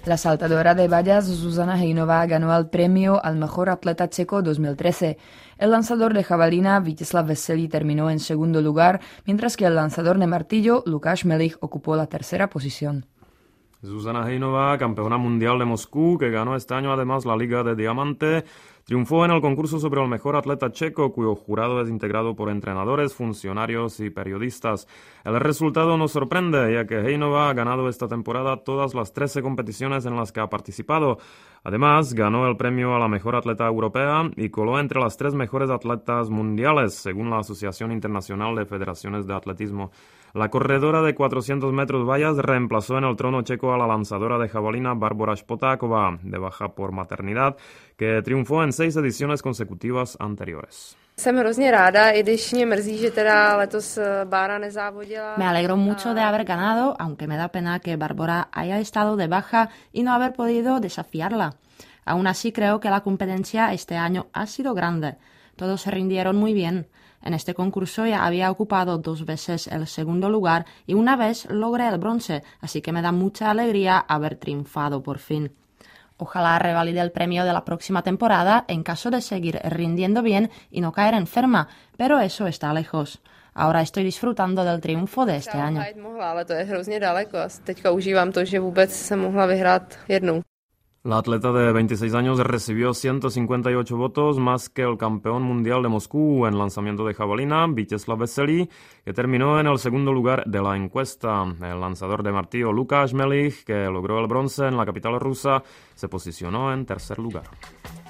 La saltadora de vallas Zuzana Hejnová ganó el premio al mejor atleta checo 2013. El lanzador de jabalina Vítězslav Veselý terminó en segundo lugar, mientras que el lanzador de martillo Lukáš Melich ocupó la tercera posición. Zuzana Hejnová, campeona mundial de Moscú, que ganó este año además la Liga de Diamante, triunfó en el concurso sobre el mejor atleta checo, cuyo jurado es integrado por entrenadores, funcionarios y periodistas. El resultado nos sorprende, ya que Hejnová ha ganado esta temporada todas las 13 competiciones en las que ha participado. Además, ganó el premio a la mejor atleta europea y coló entre las 3 mejores atletas mundiales, según la Asociación Internacional de Federaciones de Atletismo. La corredora de 400 metros vallas reemplazó en el trono checo a la lanzadora de jabalina Barbora Špotáková, de baja por maternidad, que triunfó en 6 ediciones consecutivas anteriores. Jsem hrozně ráda, i když mě mrzí, že teda letos Bára nezávodila. Me alegro mucho de haber ganado, aunque me da pena que Bárbara haya estado de baja y no haber podido desafiarla. Aún así creo que la competencia este año ha sido grande. Todos se rindieron muy bien. En este concurso ya había ocupado 2 veces el segundo lugar y una vez logré el bronce, así que me da mucha alegría haber triunfado por fin. Ojalá revalide el premio de la próxima temporada en caso de seguir rindiendo bien y no caer enferma, pero eso está lejos. Ahora estoy disfrutando del triunfo de este año. Ale to je hrozně daleko. Teďka užívám to, že vůbec se mohla vyhrát jednou. La atleta de 26 años recibió 158 votos, más que el campeón mundial de Moscú en lanzamiento de jabalina, Vítězslav Veselý, que terminó en el segundo lugar de la encuesta. El lanzador de martillo Lukáš Melich, que logró el bronce en la capital rusa, se posicionó en tercer lugar.